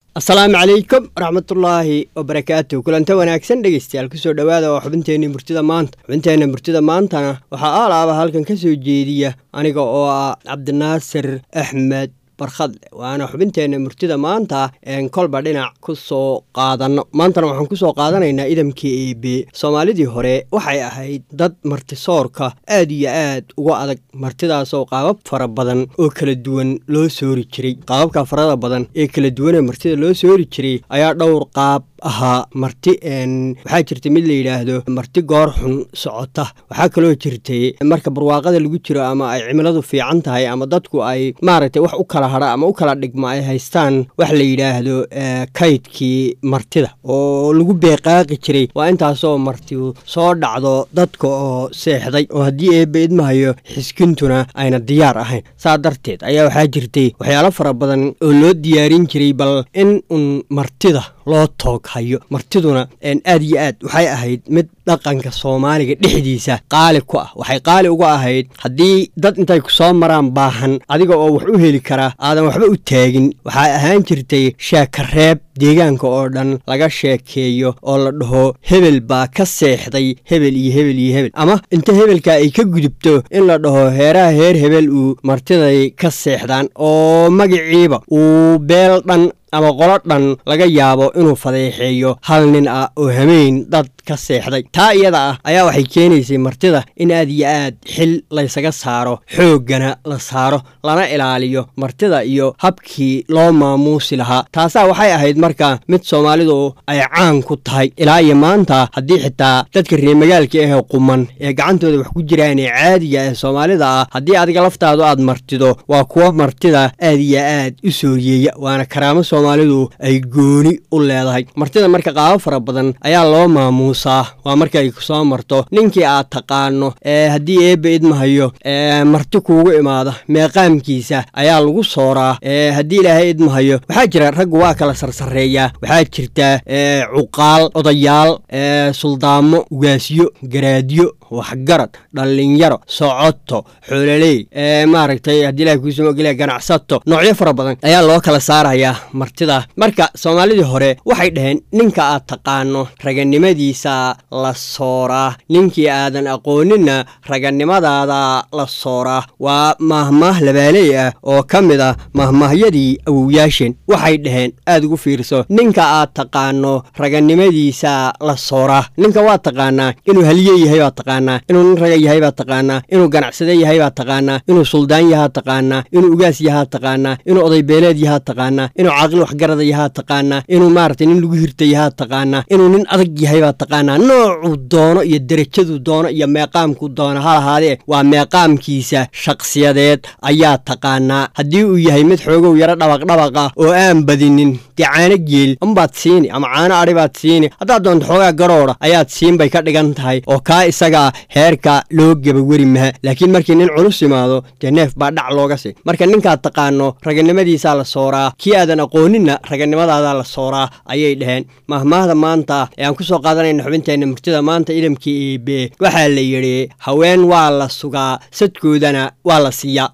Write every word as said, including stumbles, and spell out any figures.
السلام عليكم ورحمة الله وبركاته كلنت wanaagsan dhageystayaal ku soo dhawaada oo xubinteena murtida maanta xubinteena murtida maantana waxa aalaaba halkan ka soo jeediya aniga oo ah Cabdinaasir Axmed barkhad waana xubinteena murtida maanta een kolba dhinac ku soo qaadano maantana waxaan ku soo qaadanaynaa idamkii eeb Soomaalidii hore waxay ahayd dad martisoorka aad iyo aad uga adag martidaas oo qaabab fara badan oo kala duwan loo soori jiray qaababka farada badan ee kala duwan ee martida loo soori jiray ayaa dhowr qaab ahaa marti een waxa jirtay mid la yiraahdo marti goor xun socota waxa kale oo jirtay marka barwaaqada lagu jiro ama ay cimiladu fiican tahay ama dadku ay maaragtay wax u kala hara ama u kala dhigma ay haystaan wax la yiraahdo kaydkii martida oo lagu beeqaaqi jiray waa intaas oo martidu soo dhacdo dadka oo seexday oo hadii eeb idmahayo xiskintuna ayna diyaar ahayn saa darteed ayaa waxa jirtay waxyaalo fara badan oo loo diyaarin jiray bal in un martida loo toog hayo martiduna een aad iyo aad waxay ahayd mid dhaqanka Soomaaliga dhixdiisa qaali ku ah waxay qaali uga ahayd hadii dad intay ku soo maraan baahan adiga oo wax u heli kara aadan waxba u taagin waxa ahaan jirtay sheekareeb deegaanka oo dhan laga sheekeeyo oo la dhaho hebel baa ka seexday hebel iyo hebel iyo hebel ama inta hebelka ay ka gudubto in la dhaho heeraha heer hebel uu martiday ka seexdaan oo magaciiba uu beel dhan ama qolo dhan laga yaabo inuu fadeexeeyo hal nin ah oo hameen dad ka seexday taa iyada ah ayaa waxay keenaysay martida in aad iyo aad xil la isaga saaro xoogana la saaro lana ilaaliyo martida iyo habkii loo maamuusi lahaa taasa waxay ahayd marka mid Soomaalidu ay caan ku tahay ilaa iyo maanta hadii xitaa dadka reer magaalka ah quman ee gacantooda wax ku jiraan ee caadiga ah Soomaalida ah hadii adiga laftaadu aad martido waa kuwa martida aad iyo aad u sooriyeeya waana karaamo Soomaalidu ay gooni u leedahay martida marka qaab fara badan ayaa loo maamuusaa waa marka ay ku soo marto ninkii aad taqaano ee hadii eeb idmahayo ee marti kuugu imaada meeqaamkiisa ayaa lagu sooraa ee hadii Ilaahay idmahayo waxa jira rag waa kala sarsareeya waxa jirta ee cuqaal odayaal ee suldaamo ugaasiyo garaadiyo waxgarad dhalinyaro socoto xoolaleey ee maaragtay hadii Ilaahay ku soo galay ganacsato noocyo fara badan ayaa loo kala saarayaa martida marka Soomaalidii hore waxay dhaheen ninka aad taqaano raganimadiisa la sooraa ninkii aadan aqoonina raganimadaada la sooraa waa mahmaah labaalay ah oo kamid ah mahmaahyadii awowyaasheen waxay dhaheen aad ugu fiirso ninka aad taqaano raganimadiisa la sooraa ninka waa taqaanaa inuu haliye yahay waa taqaanaa inuu nin raga yahay waa taqaanaa inuu ganacsade yahay waa taqaanaa inuu suldaan yahay taqaanaa inuu ugaas yahay taqaanaa inuu oday beeleed yahay taqaanaa inuu aqal wax garada yahay taqaanaa inuu maartay nin lagu hirtay yahay taqaanaa inuu nin adag yahay waa taqaanaa noocu doono iyo darajadu doono iyo meeqaamku doono hal ahaade waa meeqaamkiisa shakhsiyadeed ayaa taqaanaa hadii uu yahay mid xoogow yara dhabaq dhabaq ah oo aan badinin caano geel ambaad siini ama caano ari baad siini hadaad doonto xoogaa garooda ayaad siin bay ka dhigan tahay oo ka isaga heerka loo gabawari maha laakiin markii nin culus imaado neef baa dhac looga sii marka ninka taqaano raganimadiisa la sooraa kii aadan aqoonina raganimadaada la sooraa ayay dhaheen mahmaahda maanta ee aan ku soo qaadanayna xubinteena murtida maanta idamkii eeb waxa la yiri haween waa la sugaa sadkoodana waa la siiyaa